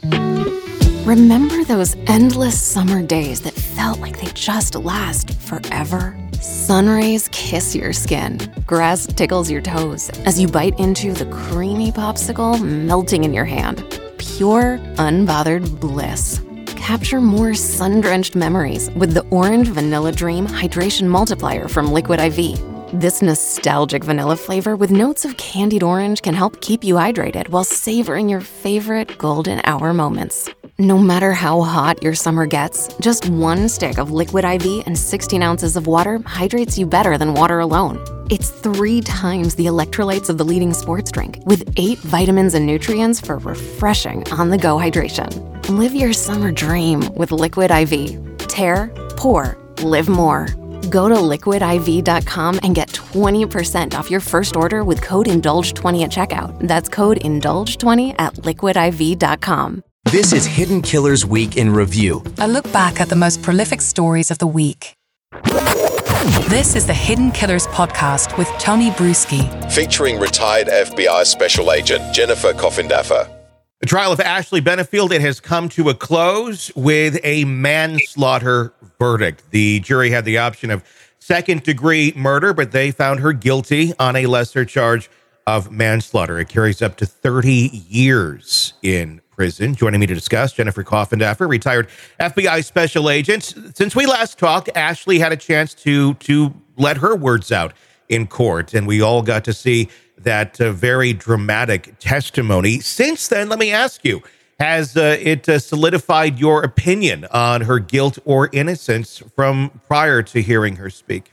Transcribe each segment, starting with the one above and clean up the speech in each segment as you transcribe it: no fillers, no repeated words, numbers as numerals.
Remember those endless summer days that felt like they just last forever? Sun rays kiss your skin. Grass tickles your toes as you bite into the creamy popsicle melting in your hand. Pure, unbothered bliss. Capture more sun-drenched memories with the Orange Vanilla Dream Hydration Multiplier from Liquid IV. This nostalgic vanilla flavor with notes of candied orange can help keep you hydrated while savoring your favorite golden hour moments. No matter how hot your summer gets, just one stick of Liquid IV and 16 ounces of water hydrates you better than water alone. It's 3 times the electrolytes of the leading sports drink, with 8 vitamins and nutrients for refreshing on-the-go hydration. Live your summer dream with Liquid IV. Tear, pour, live more. Go to liquidiv.com and get 20% off your first order with code INDULGE20 at checkout. That's code INDULGE20 at liquidiv.com. This is Hidden Killers Week in Review. A look back at the most prolific stories of the week. This is the Hidden Killers podcast with Tony Bruschi. Featuring retired FBI Special Agent Jennifer Coffindaffer. The trial of Ashley Benefield, it has come to a close with a manslaughter verdict. The jury had the option of second-degree murder, but they found her guilty on a lesser charge of manslaughter. It carries up to 30 years in prison. Joining me to discuss, Jennifer Coffindaffer, retired FBI Special Agent. Since we last talked, Ashley had a chance to let her words out in court, and we all got to see that very dramatic testimony. Since then, let me ask you, has it solidified your opinion on her guilt or innocence from prior to hearing her speak?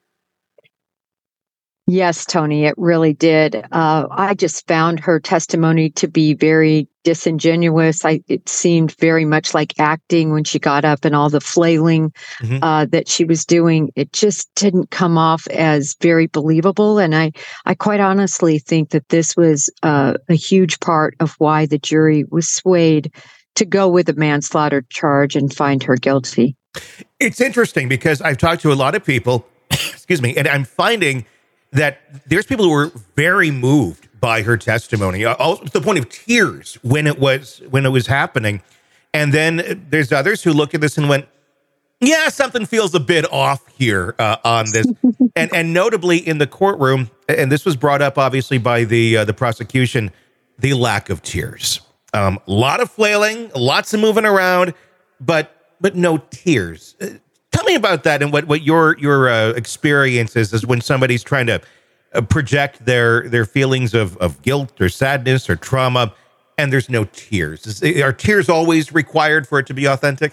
Yes, Tony, it really did. I just found her testimony to be very disingenuous. It seemed very much like acting when she got up and all the flailing that she was doing. It just didn't come off as very believable. And I quite honestly think that this was a huge part of why the jury was swayed to go with a manslaughter charge and find her guilty. It's interesting because I've talked to a lot of people, excuse me, and I'm finding that there's people who were very moved by her testimony, to the point of tears when it was happening. And then there's others who look at this and went, yeah, something feels a bit off here on this. and notably in the courtroom, and this was brought up obviously by the prosecution, the lack of tears. A lot of flailing, lots of moving around, but no tears. Tell me about that and what your experience is when somebody's trying to project their feelings of guilt or sadness or trauma, and there's no tears. Are tears always required for it to be authentic?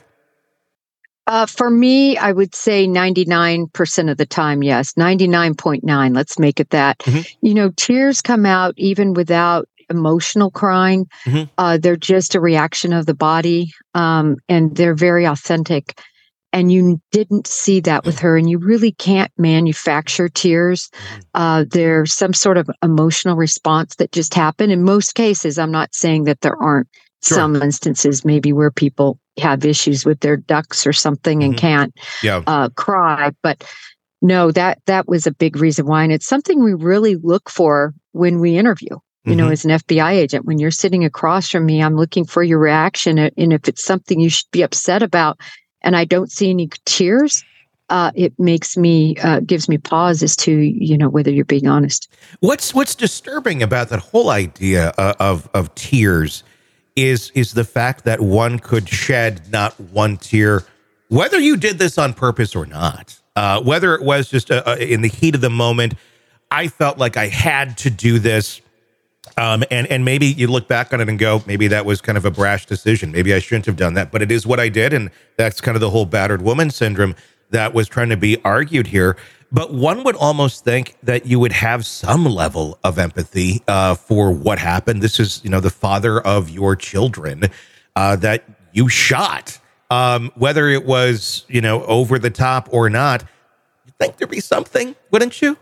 For me, I would say 99% of the time, yes. 99.9, let's make it that. Mm-hmm. Tears come out even without emotional crying. Mm-hmm. They're just a reaction of the body, and they're very authentic. And you didn't see that with her, and you really can't manufacture tears. There's some sort of emotional response that just happened. In most cases, I'm not saying that there aren't some instances maybe where people have issues with their ducts or something and can't cry. But no, that was a big reason why. And it's something we really look for when we interview. As an FBI agent, when you're sitting across from me, I'm looking for your reaction. And if it's something you should be upset about, and I don't see any tears, it gives me pause as to, whether you're being honest. What's disturbing about that whole idea of tears is the fact that one could shed not one tear, whether you did this on purpose or not, whether it was just in the heat of the moment. I felt like I had to do this. And maybe you look back on it and go, maybe that was kind of a brash decision. Maybe I shouldn't have done that, but it is what I did. And that's kind of the whole battered woman syndrome that was trying to be argued here. But one would almost think that you would have some level of empathy for what happened. This is, the father of your children that you shot, whether it was, over the top or not. You think there'd be something, wouldn't you?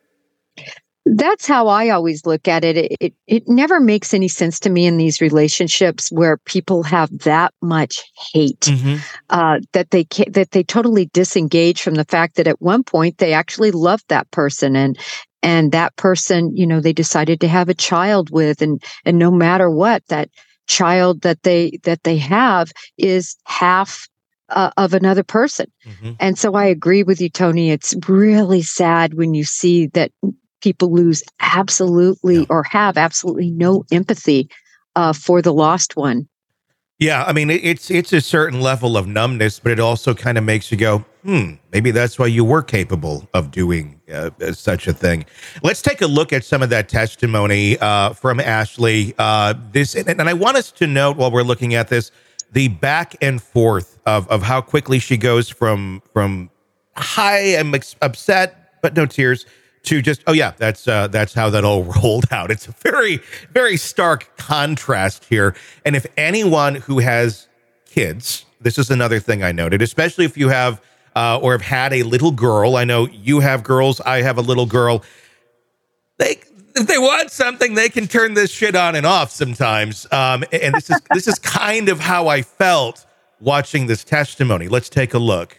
That's how I always look at it. It never makes any sense to me in these relationships where people have that much hate that they totally disengage from the fact that at one point they actually loved that person and that person, they decided to have a child with, and no matter what, that child that they have is half of another person. And so I agree with you, Tony. It's really sad when you see that people lose absolutely or have absolutely no empathy for the lost one. Yeah, I mean, it's a certain level of numbness, but it also kind of makes you go, maybe that's why you were capable of doing such a thing. Let's take a look at some of that testimony from Ashley. And I want us to note while we're looking at this, the back and forth of how quickly she goes from hi, I'm upset, but no tears, to just, oh yeah, that's how that all rolled out. It's a very, very stark contrast here. And if anyone who has kids, this is another thing I noted, especially if you have or have had a little girl. I know you have girls. I have a little girl. If they want something, they can turn this shit on and off sometimes. And this is kind of how I felt watching this testimony. Let's take a look.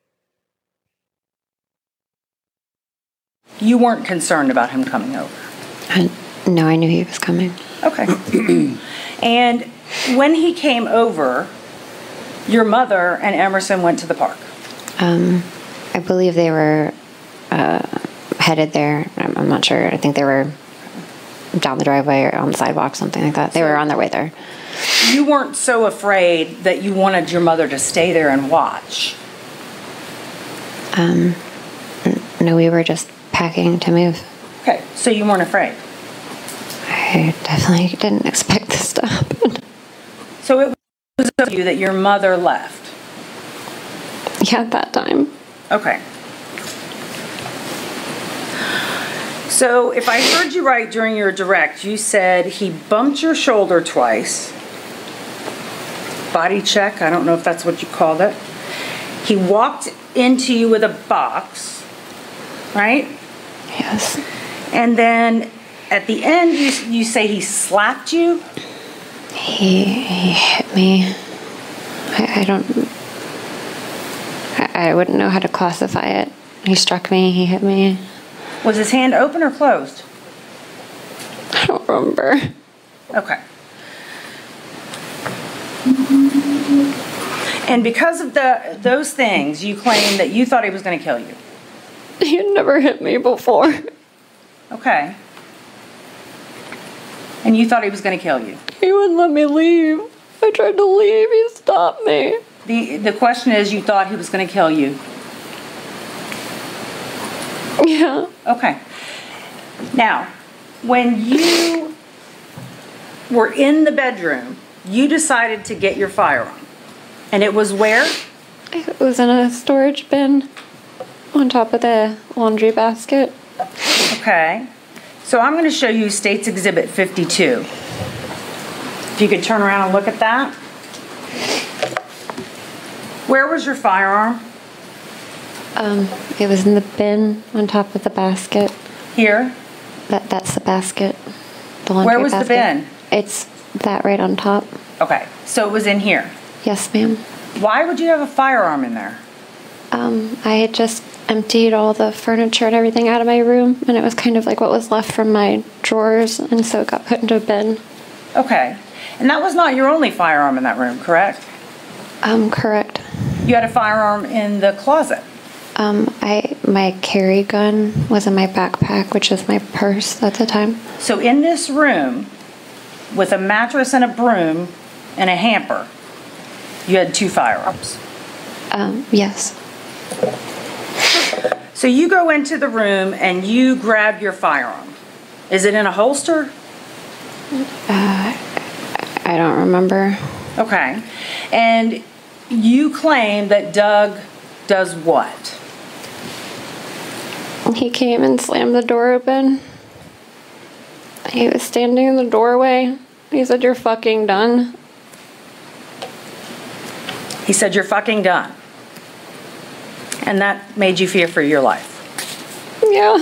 You weren't concerned about him coming over? No, I knew he was coming. Okay. And when he came over, your mother and Emerson went to the park? I believe they were headed there. I'm not sure. I think they were down the driveway or on the sidewalk, something like that. They were on their way there. You weren't so afraid that you wanted your mother to stay there and watch? No, we were just packing to move. Okay, so you weren't afraid? I definitely didn't expect this to happen. So it was of you that your mother left? Yeah, at that time. Okay. So if I heard you right during your direct, you said he bumped your shoulder twice. Body check, I don't know if that's what you called it. He walked into you with a box, right? Yes. And then at the end, you say he slapped you? He hit me. I wouldn't know how to classify it. He struck me, he hit me. Was his hand open or closed? I don't remember. Okay. And because of those things, you claim that you thought he was going to kill you. He had never hit me before. Okay. And you thought he was going to kill you? He wouldn't let me leave. I tried to leave. He stopped me. The question is, you thought he was going to kill you? Yeah. Okay. Now, when you were in the bedroom, you decided to get your firearm. And it was where? It was in a storage bin on top of the laundry basket. Okay. So I'm going to show you State's Exhibit 52. If you could turn around and look at that. Where was your firearm? It was in the bin on top of the basket. Here? That's the basket. The laundry Where was basket. the bin? It's that right on top. Okay. So it was in here? Yes, ma'am. Why would you have a firearm in there? I had just emptied all the furniture and everything out of my room, and it was kind of like what was left from my drawers, and so it got put into a bin. Okay. And that was not your only firearm in that room, correct? Correct. You had a firearm in the closet? My carry gun was in my backpack, which was my purse at the time. So in this room, with a mattress and a broom and a hamper, you had 2 firearms? Yes. So you go into the room and you grab your firearm. Is it in a holster? I don't remember. Okay. And you claim that Doug does what? He came and slammed the door open. He was standing in the doorway. He said, "You're fucking done." He said, "You're fucking done." And that made you fear for your life? Yeah.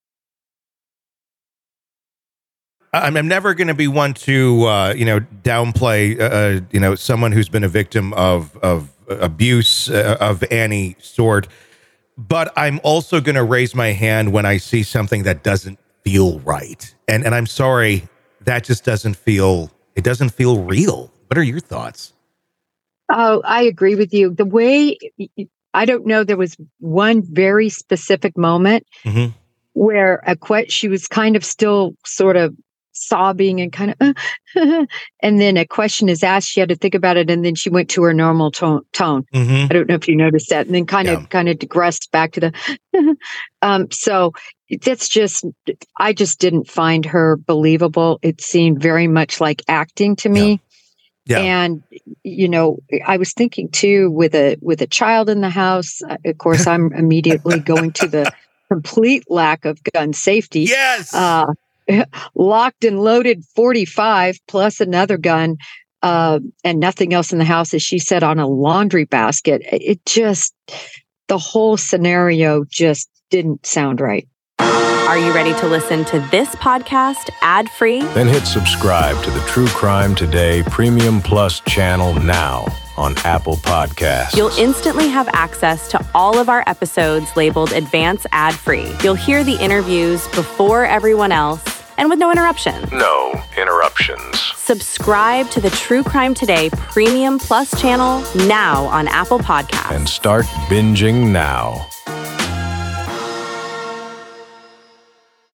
I'm never going to be one to, downplay, someone who's been a victim of abuse of any sort. But I'm also going to raise my hand when I see something that doesn't feel right. And I'm sorry, that just doesn't feel It doesn't feel real. What are your thoughts? Oh, I agree with you. The way, I don't know, there was one very specific moment where she was kind of still sort of sobbing and kind of, and then a question is asked. She had to think about it, and then she went to her normal tone. I don't know if you noticed that, and then kind of digressed back to the. So that's just, I just didn't find her believable. It seemed very much like acting to me. Yeah. And, I was thinking too, with a child in the house, of course, I'm immediately going to the complete lack of gun safety. Yes. Locked and loaded 45 plus another gun, and nothing else in the house, as she said, on a laundry basket. It just, the whole scenario just didn't sound right. Are you ready to listen to this podcast ad-free? Then hit subscribe to the True Crime Today Premium Plus channel now on Apple Podcasts. You'll instantly have access to all of our episodes labeled Advance ad-free. You'll hear the interviews before everyone else and with no interruptions. No interruptions. Subscribe to the True Crime Today Premium Plus channel now on Apple Podcasts. And start binging now.